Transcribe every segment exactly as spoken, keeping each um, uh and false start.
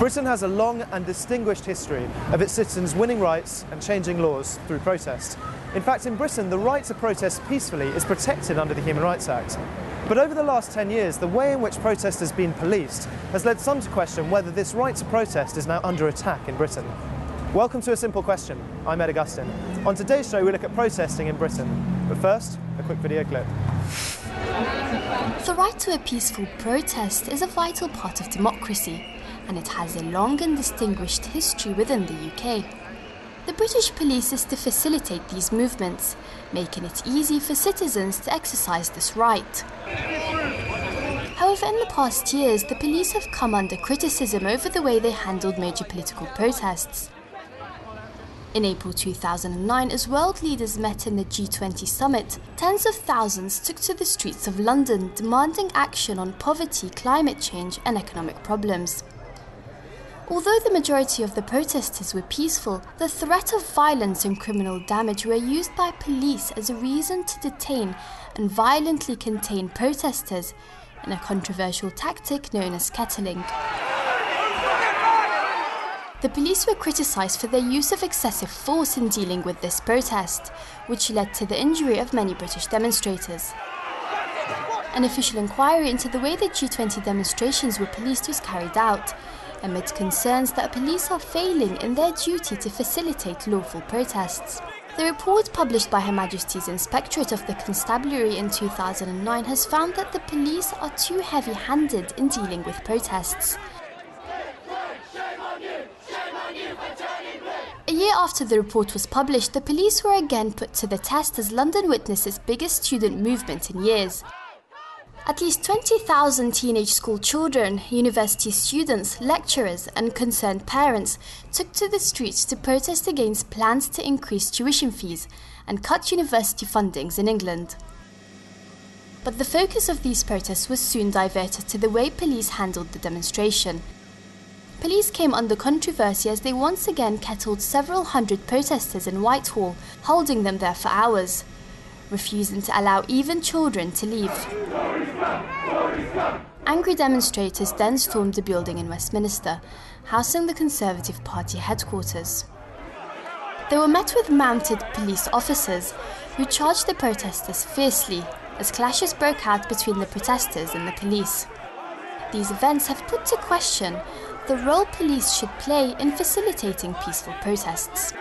Britain has a long and distinguished history of its citizens winning rights and changing laws through protest. In fact, in Britain, the right to protest peacefully is protected under the Human Rights Act. But over the last ten years, the way in which protest has been policed has led some to question whether this right to protest is now under attack in Britain. Welcome to A Simple Question. I'm Ed Augustin. On today's show, we look at protesting in Britain. But first, a quick video clip. The right to a peaceful protest is a vital part of democracy, and it has a long and distinguished history within the U K. The British police is to facilitate these movements, making it easy for citizens to exercise this right. However, in the past years, the police have come under criticism over the way they handled major political protests. In April two thousand nine, as world leaders met in the G twenty summit, tens of thousands took to the streets of London demanding action on poverty, climate change and economic problems. Although the majority of the protesters were peaceful, the threat of violence and criminal damage were used by police as a reason to detain and violently contain protesters in a controversial tactic known as kettling. The police were criticised for their use of excessive force in dealing with this protest, which led to the injury of many British demonstrators. An official inquiry into the way the G twenty demonstrations were policed was carried out, amid concerns that police are failing in their duty to facilitate lawful protests. The report published by Her Majesty's Inspectorate of the Constabulary in two thousand nine has found that the police are too heavy-handed in dealing with protests. A year after the report was published, the police were again put to the test as London witnessed its biggest student movement in years. At least twenty thousand teenage school children, university students, lecturers and concerned parents took to the streets to protest against plans to increase tuition fees and cut university fundings in England. But the focus of these protests was soon diverted to the way police handled the demonstration. Police came under controversy as they once again kettled several hundred protesters in Whitehall, holding them there for hours, refusing to allow even children to leave. Angry demonstrators then stormed the building in Westminster, housing the Conservative Party headquarters. They were met with mounted police officers who charged the protesters fiercely as clashes broke out between the protesters and the police. These events have put to question the role police should play in facilitating peaceful protests.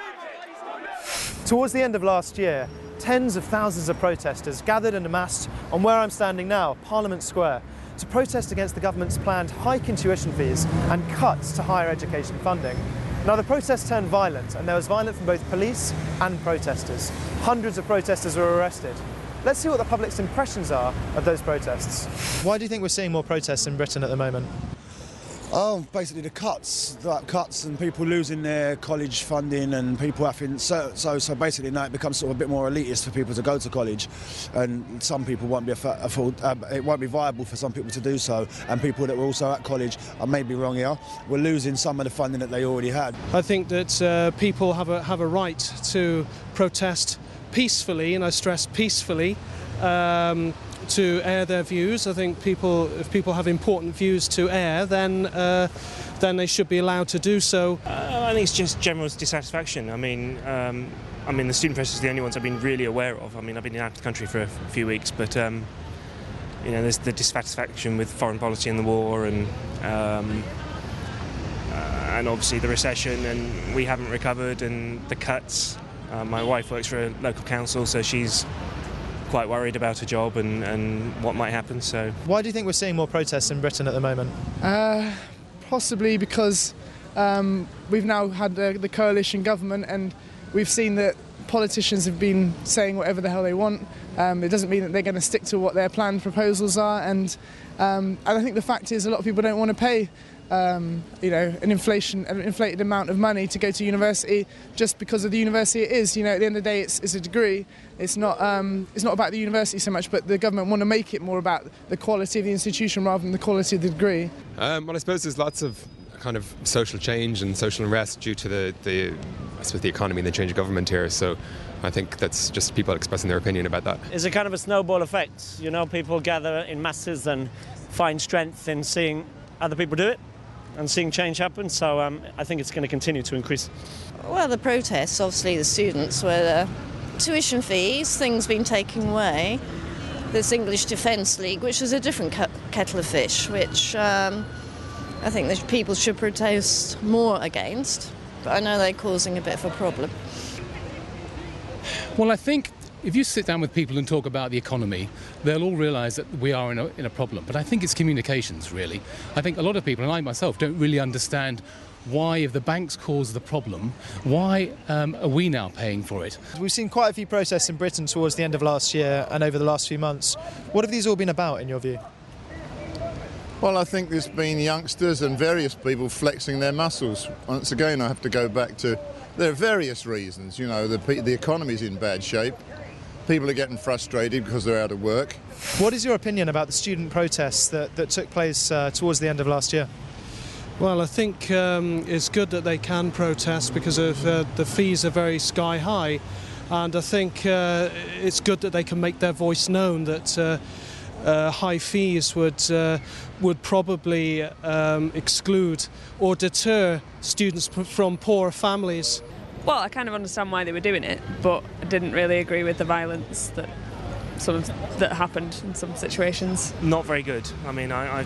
Towards the end of last year, tens of thousands of protesters gathered and amassed on where I'm standing now, Parliament Square, to protest against the government's planned hike in tuition fees and cuts to higher education funding. Now, the protests turned violent, and there was violence from both police and protesters. Hundreds of protesters were arrested. Let's see what the public's impressions are of those protests. Why do you think we're seeing more protests in Britain at the moment? Oh, basically the cuts, like cuts and people losing their college funding and people having, so, so so basically now it becomes sort of a bit more elitist for people to go to college, and some people won't be afford, um, it won't be viable for some people to do so, and people that were also at college, I may be wrong here, were losing some of the funding that they already had. I think that uh, people have a, have a right to protest peacefully, and I stress peacefully, um, to air their views. I think people, if people have important views to air, then uh, then they should be allowed to do so. Uh, I think it's just general dissatisfaction. I mean, um, I mean, the student press is the only ones I've been really aware of. I mean, I've been out of the country for a few weeks, but um, you know, there's the dissatisfaction with foreign policy and the war, and um, uh, and obviously the recession, and we haven't recovered, and the cuts. Uh, my wife works for a local council, so she's quite worried about her job and, and what might happen. So, why do you think we're seeing more protests in Britain at the moment? Uh, possibly because um, we've now had the, the coalition government, and we've seen that politicians have been saying whatever the hell they want. Um, it doesn't mean that they're going to stick to what their planned proposals are, and um, and I think the fact is a lot of people don't want to pay Um, you know, an inflation, an inflated amount of money to go to university just because of the university it is. You know, at the end of the day, it's, it's a degree. It's not, um, it's not about the university so much, but the government want to make it more about the quality of the institution rather than the quality of the degree. Um, well, I suppose there's lots of kind of social change and social unrest due to the, the, I suppose, the economy and the change of government here. So I think that's just people expressing their opinion about that. It's a kind of a snowball effect. You know, people gather in masses and find strength in seeing other people do it. and seeing change happen, so um, I think it's going to continue to increase. Well, the protests, obviously the students, were uh, tuition fees, things being taken away. This English Defence League, which is a different kettle of fish, which um, I think that people should protest more against, but I know they're causing a bit of a problem. Well, I think if you sit down with people and talk about the economy, they'll all realise that we are in a, in a problem. But I think it's communications, really. I think a lot of people, and I myself, don't really understand why, if the banks cause the problem, why um, are we now paying for it? We've seen quite a few protests in Britain towards the end of last year and over the last few months. What have these all been about, in your view? Well, I think there's been youngsters and various people flexing their muscles. Once again, I have to go back to, there are various reasons. You know, the, the economy's in bad shape. People are getting frustrated because they're out of work. What is your opinion about the student protests that, that took place uh, towards the end of last year? Well, I think um, it's good that they can protest because of uh, the fees are very sky high, and I think uh, it's good that they can make their voice known, that uh, uh, high fees would uh, would probably um, exclude or deter students from poorer families. Well, I kind of understand why they were doing it, but I didn't really agree with the violence that sort of that happened in some situations. Not very good. I mean, I, I,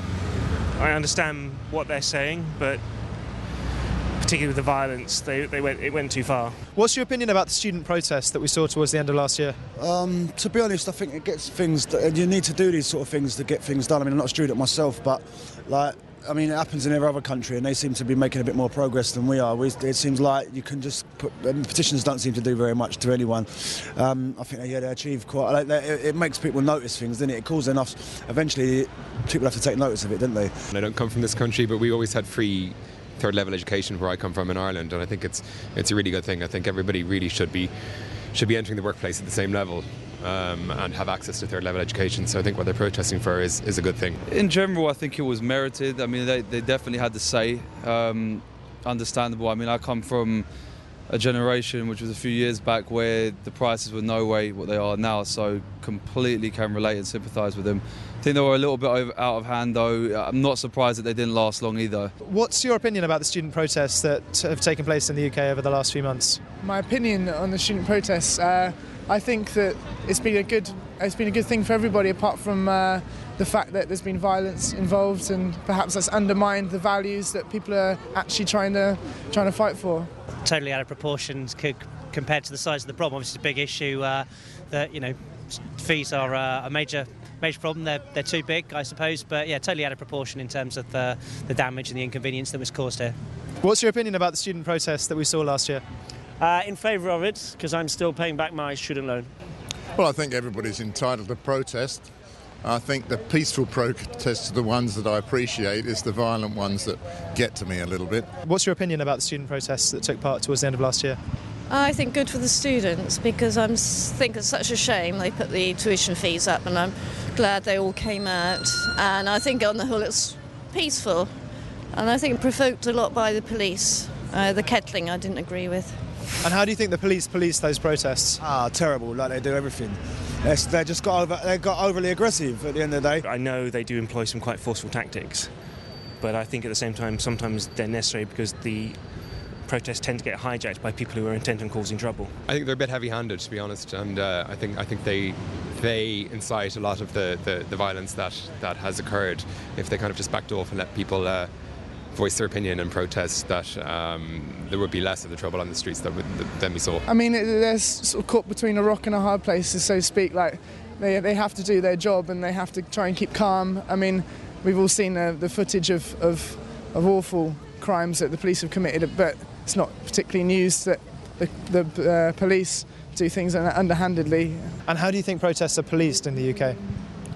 I understand what they're saying, but particularly with the violence, they, they went it went too far. What's your opinion about the student protests that we saw towards the end of last year? Um, to be honest, I think it gets things. That, you need to do these sort of things to get things done. I mean, I'm not a student myself, but like. I mean, it happens in every other country, and they seem to be making a bit more progress than we are. We, it seems like you can just put petitions don't seem to do very much to anyone. Um, I think they, yeah, they achieve quite. Like, they, it, it makes people notice things, doesn't it? It causes enough. Eventually, people have to take notice of it, don't they? I don't come from this country, but we always had free third level education where I come from in Ireland, and I think it's it's a really good thing. I think everybody really should be should be entering the workplace at the same level. Um, and have access to third level education. So I think what they're protesting for is, is a good thing. In general, I think it was merited. I mean, they, they definitely had to say, um, understandable. I mean, I come from a generation which was a few years back where the prices were no way what they are now, so completely can relate and sympathise with them. I think they were a little bit over, out of hand though. I'm not surprised that they didn't last long either. What's your opinion about the student protests that have taken place in the U K over the last few months? My opinion on the student protests, uh, I think that it's been a good it's been a good thing for everybody, apart from uh, the fact that there's been violence involved, and perhaps that's undermined the values that people are actually trying to trying to fight for. Totally out of proportion compared to the size of the problem. Obviously, it's a big issue. Uh, that you know, fees are uh, a major major problem. They're they're too big, I suppose. But yeah, totally out of proportion in terms of the the damage and the inconvenience that was caused here. What's your opinion about the student protests that we saw last year? Uh, in favour of it, because I'm still paying back my student loan. Well, I think everybody's entitled to protest. I think the peaceful protests are the ones that I appreciate. It's the violent ones that get to me a little bit. What's your opinion about the student protests that took part towards the end of last year? I think good for the students, because I think it's such a shame they put the tuition fees up, and I'm glad they all came out. And I think on the whole it's peaceful, and I think provoked a lot by the police. Uh, the kettling I didn't agree with. And how do you think the police police those protests? Ah, terrible, like they do everything. It's, they just got over, they got overly aggressive at the end of the day. I know they do employ some quite forceful tactics, but I think at the same time sometimes they're necessary because the protests tend to get hijacked by people who are intent on causing trouble. I think they're a bit heavy-handed, to be honest, and uh, I think I think they they incite a lot of the, the, the violence that, that has occurred. If they kind of just backed off and let people uh, voice their opinion and protest, that um, there would be less of the trouble on the streets that would, than we saw. I mean, they're sort of caught between a rock and a hard place, so to speak. Like they they have to do their job and they have to try and keep calm. I mean, we've all seen the, the footage of, of of awful crimes that the police have committed, but it's not particularly news that the, the uh, police do things underhandedly. And how do you think protests are policed in the U K?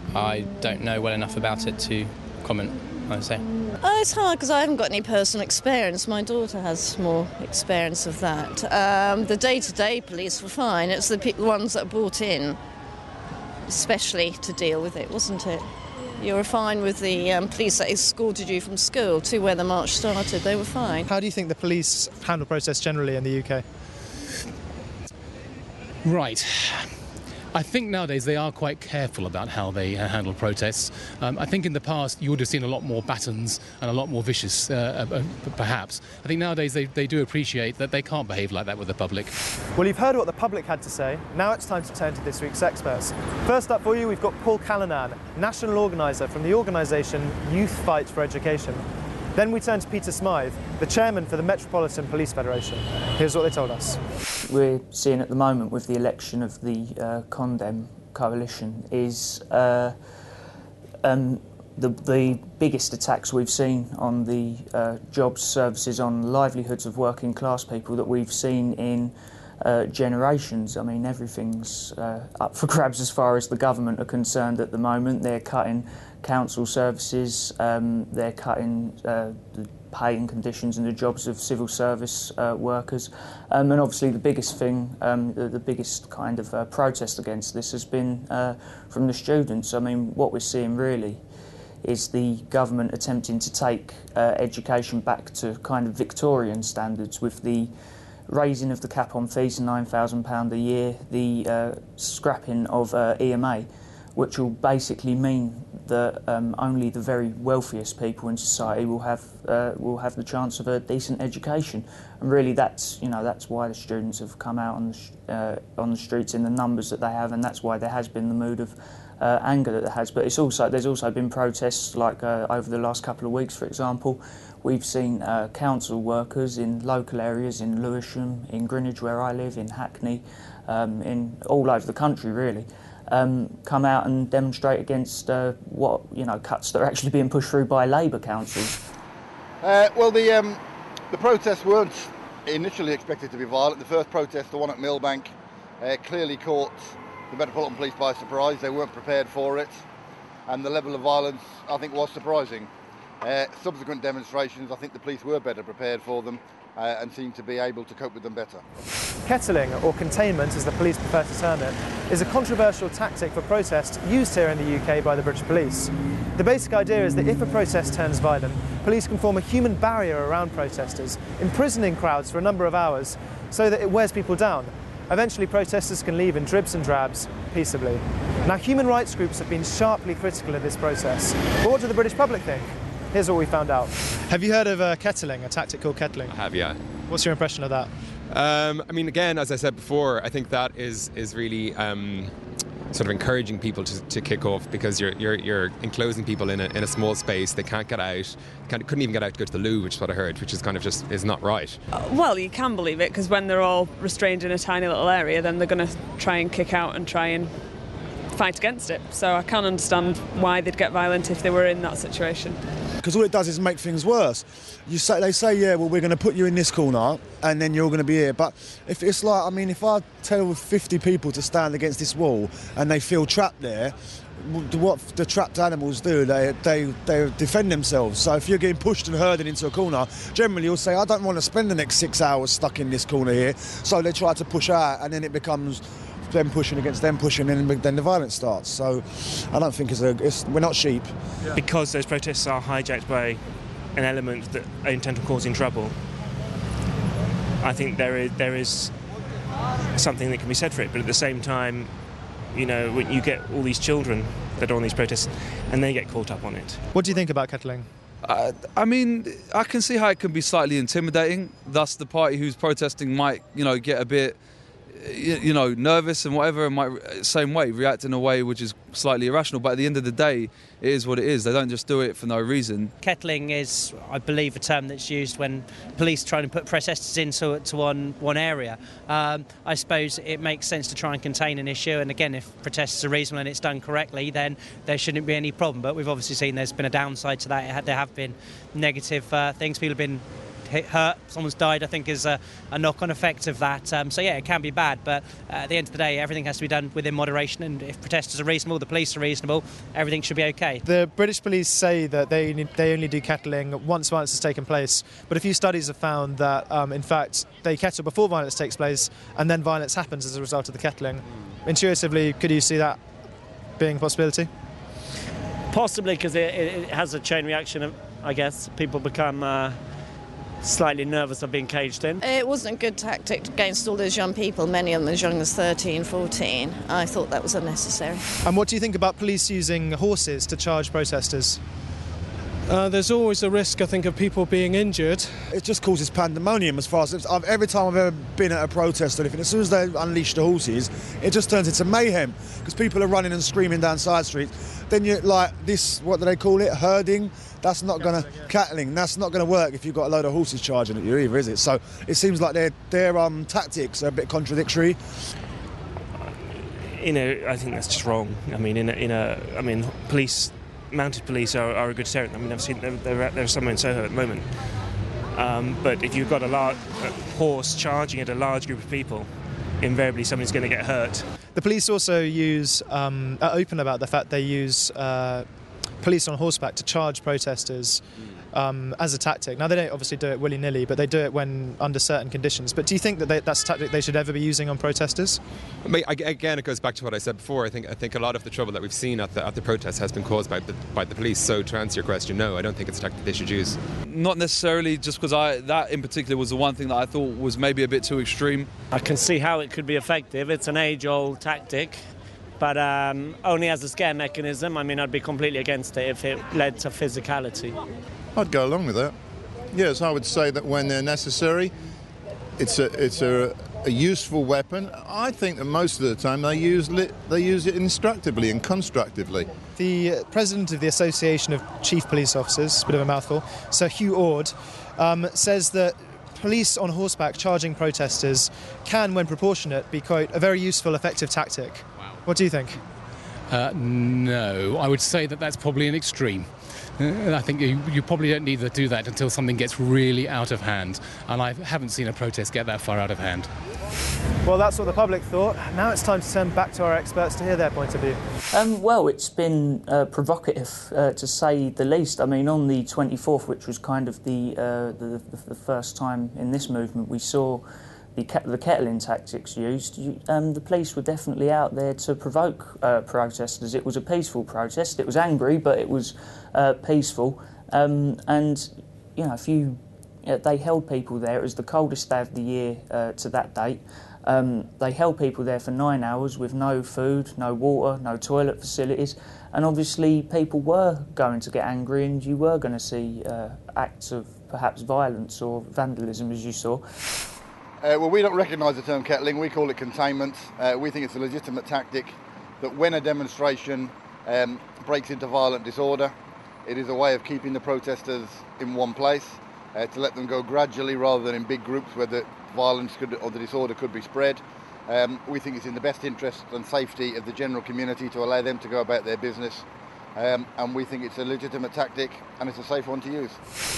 I don't know well enough about it to comment, I would say. Oh, it's hard because I haven't got any personal experience. My daughter has more experience of that. Um, the day-to-day police were fine. It's the pe- ones that are brought in, especially to deal with it, wasn't it? You were fine with the um, police that escorted you from school to where the march started. They were fine. How do you think the police handle protests generally in the U K? Right. I think nowadays they are quite careful about how they uh, handle protests. Um, I think in the past you would have seen a lot more batons and a lot more vicious, uh, uh, perhaps. I think nowadays they, they do appreciate that they can't behave like that with the public. Well, you've heard what the public had to say. Now it's time to turn to this week's experts. First up for you, we've got Paul Callanan, national organiser from the organisation Youth Fight for Education. Then we turn to Peter Smythe, the chairman for the Metropolitan Police Federation. Here's what they told us. We're seeing at the moment with the election of the uh, Condem coalition is uh, um, the, the biggest attacks we've seen on the uh, jobs, services, on livelihoods of working class people that we've seen in uh, generations. I mean, everything's uh, up for grabs as far as the government are concerned at the moment. They're cutting council services, um, they're cutting uh, the pay and conditions and the jobs of civil service uh, workers. Um, and obviously the biggest thing, um, the, the biggest kind of uh, protest against this has been uh, from the students. I mean, what we're seeing really is the government attempting to take uh, education back to kind of Victorian standards with the raising of the cap on fees to nine thousand pounds a year, the uh, scrapping of uh, E M A, which will basically mean that um, only the very wealthiest people in society will have uh, will have the chance of a decent education, and really that's you know that's why the students have come out on the uh, on the streets in the numbers that they have, and that's why there has been the mood of uh, anger that there has. But it's also there's also been protests like uh, over the last couple of weeks, for example. We've seen uh, council workers in local areas, in Lewisham, in Greenwich, where I live, in Hackney, um, in all over the country, really. Um, come out and demonstrate against uh, what you know cuts that are actually being pushed through by Labour councils. Uh, well, the um, the protests weren't initially expected to be violent. The first protest, the one at Millbank, uh, clearly caught the Metropolitan Police by surprise. They weren't prepared for it, and the level of violence, I think, was surprising. Uh, subsequent demonstrations, I think the police were better prepared for them uh, and seemed to be able to cope with them better. Kettling, or containment as the police prefer to term it, is a controversial tactic for protest used here in the U K by the British police. The basic idea is that if a protest turns violent, police can form a human barrier around protesters, imprisoning crowds for a number of hours so that it wears people down. Eventually protesters can leave in dribs and drabs, peaceably. Now, human rights groups have been sharply critical of this process. But what do the British public think? Here's what we found out. Have you heard of uh, kettling, a tactic called kettling? I have, yeah. What's your impression of that? Um, I mean, again, as I said before, I think that is is really um, sort of encouraging people to, to kick off, because you're you're you're enclosing people in a in a small space. They can't get out. Can't, couldn't even get out to go to the loo, which is what I heard, which is kind of just is not right. Uh, well, you can believe it, because when they're all restrained in a tiny little area, then they're going to try and kick out and try and fight against it. So I can't understand why they'd get violent if they were in that situation. Because all it does is make things worse. You say they say, yeah, well, we're going to put you in this corner, and then you're going to be here. But if it's like, I mean, if I tell fifty people to stand against this wall and they feel trapped there, what the trapped animals do, they they they defend themselves. So if you're getting pushed and herded into a corner, generally you'll say, I don't want to spend the next six hours stuck in this corner here. So they try to push out, and then it becomes them pushing against them pushing, and then the violence starts. So I don't think it's a, it's, we're not sheep. Yeah. Because those protests are hijacked by an element that are intent on causing trouble, I think there is there is something that can be said for it. But at the same time, you know, when you get all these children that are on these protests and they get caught up on it. What do you think about kettling? Uh, I mean, I can see how it can be slightly intimidating. Thus, the party who's protesting might, you know, get a bit, you know, nervous and whatever, and might, same way, react in a way which is slightly irrational. But at the end of the day, it is what it is. They don't just do it for no reason. Kettling is, I believe, a term that's used when police try to put protesters into to one, one area. Um, I suppose it makes sense to try and contain an issue, and again, if protesters are reasonable and it's done correctly, then there shouldn't be any problem. But we've obviously seen there's been a downside to that. It had, there have been negative uh, things. People have been hit, hurt, someone's died, I think is a, a knock-on effect of that. Um, so yeah, it can be bad, but uh, at the end of the day, everything has to be done within moderation, and if protesters are reasonable, the police are reasonable, everything should be okay. The British police say that they they only do kettling once violence has taken place, but a few studies have found that um, in fact they kettle before violence takes place, and then violence happens as a result of the kettling. Intuitively, could you see that being a possibility? Possibly, because it, it has a chain reaction, I guess. People become uh, slightly nervous of being caged in. It wasn't a good tactic against all those young people, many of them as young as thirteen, fourteen. I thought that was unnecessary. And what do you think about police using horses to charge protesters? Uh, there's always a risk, I think, of people being injured. It just causes pandemonium as far as I've, every time I've ever been at a protest or anything, as soon as they unleash the horses, it just turns into mayhem because people are running and screaming down side streets. Then you like this, what do they call it, herding? That's not going to, cattling, that's not going to work if you've got a load of horses charging at you either, is it? So it seems like their, their um, tactics are a bit contradictory. You know, I think that's just wrong. I mean, in a, in a I mean, police... Mounted police are, are a good deterrent. I mean, I've seen there are somewhere in Soho at the moment. Um, but if you've got a, large, a horse charging at a large group of people, invariably somebody's going to get hurt. The police also use, um, are open about the fact they use uh, police on horseback to charge protesters um, as a tactic. Now, they don't obviously do it willy-nilly, but they do it when under certain conditions. But do you think that they, that's a tactic they should ever be using on protesters? I mean, again, it goes back to what I said before. I think I think a lot of the trouble that we've seen at the at the protests has been caused by the by the police. So to answer your question, no, I don't think it's a tactic they should use. Not necessarily, just because I that in particular was the one thing that I thought was maybe a bit too extreme. I can see how it could be effective. It's an age-old tactic, but um, only as a scare mechanism. I mean, I'd be completely against it if it led to physicality. I'd go along with that. Yes, I would say that when they're necessary, it's a it's a, a useful weapon. I think that most of the time they use it, they use it instructively and constructively. The president of the Association of Chief Police Officers, a bit of a mouthful, Sir Hugh Orde, um, says that police on horseback charging protesters can, when proportionate, be, quote, a very useful, effective tactic. Wow. What do you think? Uh, no, I would say that that's probably an extreme. Uh, I think you, you probably don't need to do that until something gets really out of hand, and I haven't seen a protest get that far out of hand. Well, that's what the public thought. Now it's time to turn back to our experts to hear their point of view. Um, well, it's been uh, provocative, uh, to say the least. I mean, on the twenty-fourth, which was kind of the, uh, the, the first time in this movement we saw the, ke the kettling tactics used, you, um, the police were definitely out there to provoke uh, protesters. It was a peaceful protest. It was angry, but it was uh, peaceful. Um, and, you know, if you... Uh, they held people there. It was the coldest day of the year uh, to that date. Um, they held people there for nine hours with no food, no water, no toilet facilities, and obviously people were going to get angry, and you were going to see uh, acts of perhaps violence or vandalism, as you saw. Uh, well, we don't recognise the term kettling. We call it containment. Uh, we think it's a legitimate tactic that when a demonstration um, breaks into violent disorder, it is a way of keeping the protesters in one place. Uh, to let them go gradually rather than in big groups where the violence could, or the disorder could be spread. Um, we think it's in the best interest and safety of the general community to allow them to go about their business. Um, and we think it's a legitimate tactic and it's a safe one to use.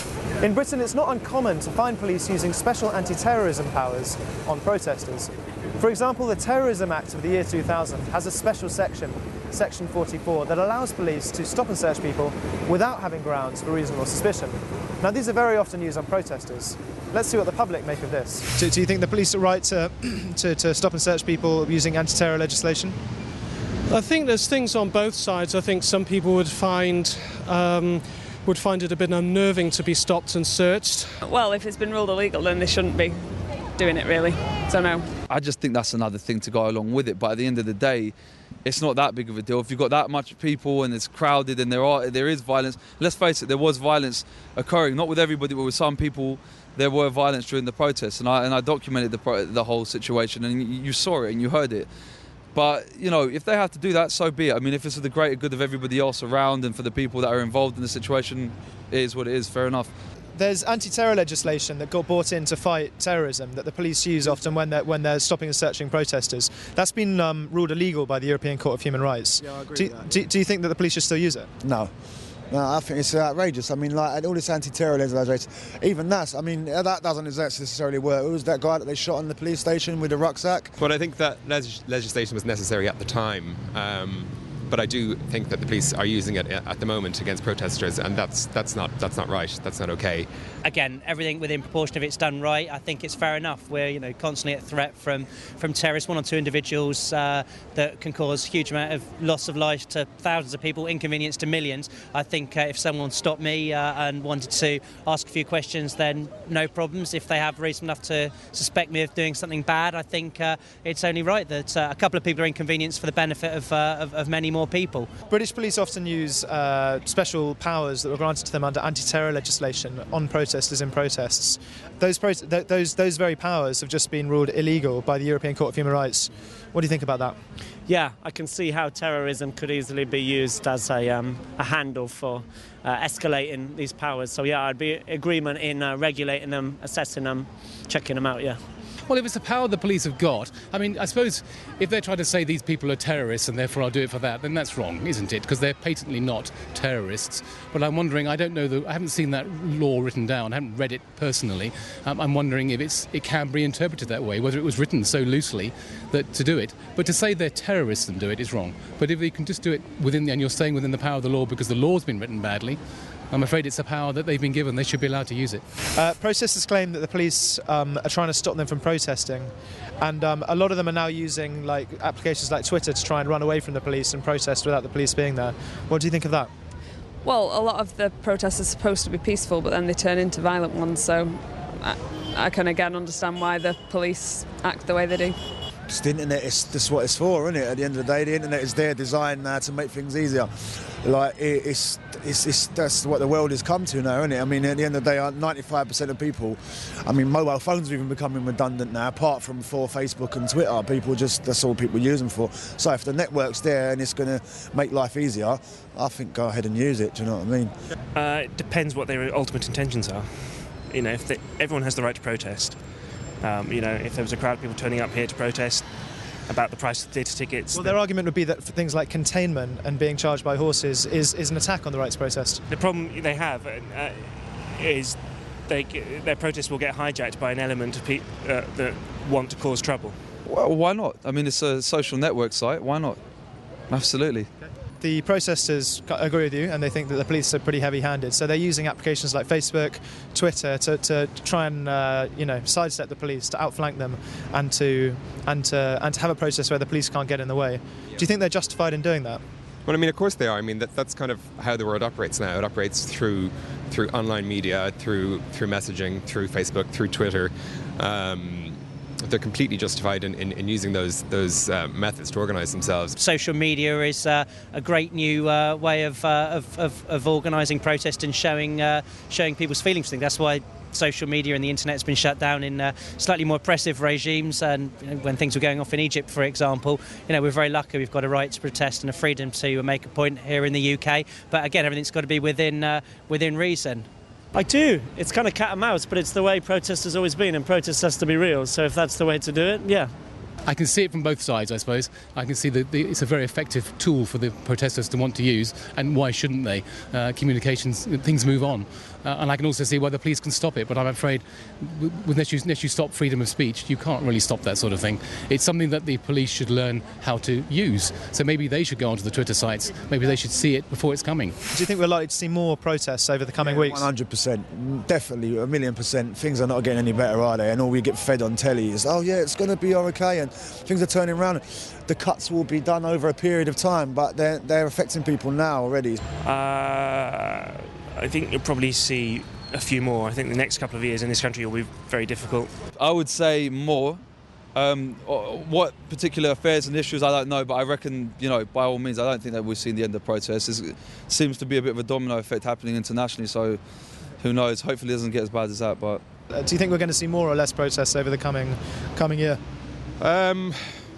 In Britain, it's not uncommon to find police using special anti-terrorism powers on protesters. For example, the Terrorism Act of the year two thousand has a special section, Section forty-four, that allows police to stop and search people without having grounds for reasonable suspicion. Now, these are very often used on protesters. Let's see what the public make of this. Do, do you think the police are right to, to, to stop and search people using anti-terror legislation? I think there's things on both sides. I think some people would find um, would find it a bit unnerving to be stopped and searched. Well, if it's been ruled illegal, then they shouldn't be doing it, really. So no. I just think that's another thing to go along with it. But at the end of the day, it's not that big of a deal. If you've got that much people and it's crowded and there are there is violence, let's face it, there was violence occurring. Not with everybody, but with some people. There were violence during the protests, and I and I documented the the whole situation, and you saw it and you heard it. But, you know, if they have to do that, so be it. I mean, if it's for the greater good of everybody else around and for the people that are involved in the situation, it is what it is, fair enough. There's anti-terror legislation that got brought in to fight terrorism that the police use often when they're, when they're stopping and searching protesters. That's been um, ruled illegal by the European Court of Human Rights. Yeah, I agree do, with that. Do, do you think that the police should still use it? No. No, I think it's outrageous. I mean, like, all this anti-terror legislation, even that, I mean, that doesn't necessarily work. It was that guy that they shot in the police station with a rucksack. But I think that leg legislation was necessary at the time. Um, but I do think that the police are using it at the moment against protesters, and that's that's not that's not right. That's not okay. Again, everything within proportion, if it's done right, I think it's fair enough. We're, you know, constantly at threat from from terrorists, one or two individuals uh, that can cause a huge amount of loss of life to thousands of people, inconvenience to millions. I think uh, if someone stopped me uh, and wanted to ask a few questions, then no problems. If they have reason enough to suspect me of doing something bad, I think uh, it's only right that uh, a couple of people are inconvenienced for the benefit of, uh, of, of many more people. British police often use uh, special powers that were granted to them under anti-terror legislation on protesters in protests. Those, pro- th- those, those very powers have just been ruled illegal by the European Court of Human Rights. What do you think about that? Yeah, I can see how terrorism could easily be used as a, um, a handle for uh, escalating these powers. So yeah, I'd be in agreement in uh, regulating them, assessing them, checking them out, yeah. Well, if it's the power the police have got, I mean, I suppose if they're trying to say these people are terrorists and therefore I'll do it for that, then that's wrong, isn't it? Because they're patently not terrorists. But I'm wondering, I don't know, the, I haven't seen that law written down, I haven't read it personally. Um, I'm wondering if it's it can be interpreted that way, whether it was written so loosely that to do it. But to say they're terrorists and do it is wrong. But if they can just do it within, the, and you're staying within the power of the law because the law's been written badly, I'm afraid it's a power that they've been given. They should be allowed to use it. Uh, protesters claim that the police um, are trying to stop them from protesting, and um, a lot of them are now using like applications like Twitter to try and run away from the police and protest without the police being there. What do you think of that? Well, a lot of the protests are supposed to be peaceful, but then they turn into violent ones, so I, I can again understand why the police act the way they do. Just the internet is just what it's for, isn't it? At the end of the day, the internet is there designed now to make things easier. Like it, it's, it's, it's that's what the world has come to now, isn't it? I mean, at the end of the day, ninety-five percent of people, I mean, mobile phones are even becoming redundant now. Apart from for Facebook and Twitter, people just that's all people use them for. So if the network's there and it's going to make life easier, I think go ahead and use it. Do you know what I mean? Uh, it depends what their ultimate intentions are. You know, if they, everyone has the right to protest. Um, you know, if there was a crowd of people turning up here to protest about the price of theatre tickets... Well, their argument would be that for things like containment and being charged by horses is, is an attack on the right to protest. The problem they have uh, is they, their protests will get hijacked by an element of people uh, that want to cause trouble. Well, why not? I mean, it's a social network site. Why not? Absolutely. The protesters agree with you and they think that the police are pretty heavy-handed, so they're using applications like Facebook, Twitter to, to try and uh, you know sidestep the police, to outflank them, and to and to and to have a protest where the police can't get in the way. Do you think they're justified in doing that? Well, I mean, of course they are. I mean, that, that's kind of how the world operates now. It operates through through online media, through through messaging, through Facebook, through Twitter. Um, they're completely justified in, in, in using those those uh, methods to organise themselves. Social media is uh, a great new uh, way of, uh, of, of, of organising protest and showing uh, showing people's feelings for things. That's why social media and the internet has been shut down in uh, slightly more oppressive regimes, and you know, when things were going off in Egypt, for example, you know, we're very lucky we've got a right to protest and a freedom to make a point here in the U K. But again, everything's got to be within uh, within reason. I do. It's kind of cat and mouse, but it's the way protest has always been, and protest has to be real. So if that's the way to do it, yeah. I can see it from both sides, I suppose. I can see that it's a very effective tool for the protesters to want to use, and why shouldn't they? Uh, communications, things move on. Uh, and I can also see why the police can stop it, but I'm afraid unless you, unless you stop freedom of speech, you can't really stop that sort of thing. It's something that the police should learn how to use. So maybe they should go onto the Twitter sites, maybe they should see it before it's coming. Do you think we're likely to see more protests over the coming yeah, weeks? one hundred percent, definitely, a million percent. Things are not getting any better, are they? And all we get fed on telly is, oh yeah, it's going to be okay, and things are turning around. The cuts will be done over a period of time, but they're, they're affecting people now already. Uh, I think you'll probably see a few more. I think the next couple of years in this country will be very difficult. I would say more. Um, what particular affairs and issues, I don't know, but I reckon, you know, by all means, I don't think that we've seen the end of protests. It seems to be a bit of a domino effect happening internationally, so who knows? Hopefully it doesn't get as bad as that. But uh, do you think we're going to see more or less protests over the coming coming year? Um,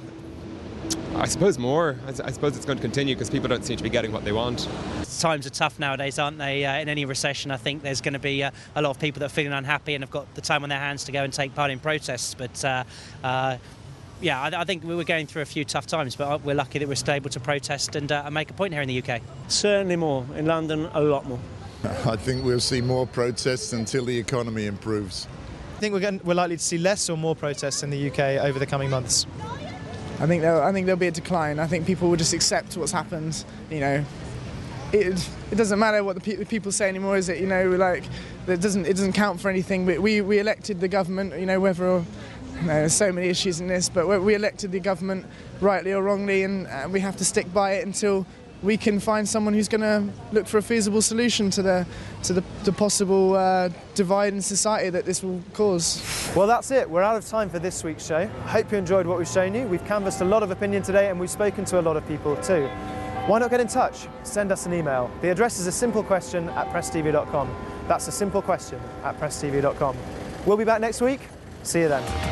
I suppose more. I, I suppose it's going to continue because people don't seem to be getting what they want. Times are tough nowadays, aren't they? Uh, in any recession, I think there's going to be uh, a lot of people that are feeling unhappy and have got the time on their hands to go and take part in protests. But uh, uh, yeah, I, I think we were going through a few tough times, but we're lucky that we're still able to protest and, uh, and make a point here in the U K. Certainly more. In London, a lot more. I think we'll see more protests until the economy improves. I think we're, getting, we're likely to see less or more protests in the U K over the coming months. I think there, I think there'll be a decline. I think people will just accept what's happened. You know, it it doesn't matter what the pe people say anymore, is it? You know, like it doesn't it doesn't count for anything. But we we elected the government. You know, whether or, you know, there's so many issues in this, but we elected the government rightly or wrongly, and uh, we have to stick by it until we can find someone who's going to look for a feasible solution to the to the, the possible uh, divide in society that this will cause. Well, that's it. We're out of time for this week's show. I hope you enjoyed what we've shown you. We've canvassed a lot of opinion today, and we've spoken to a lot of people too. Why not get in touch? Send us an email. The address is a simple question at press t v dot com. That's a simple question at press t v dot com. We'll be back next week. See you then.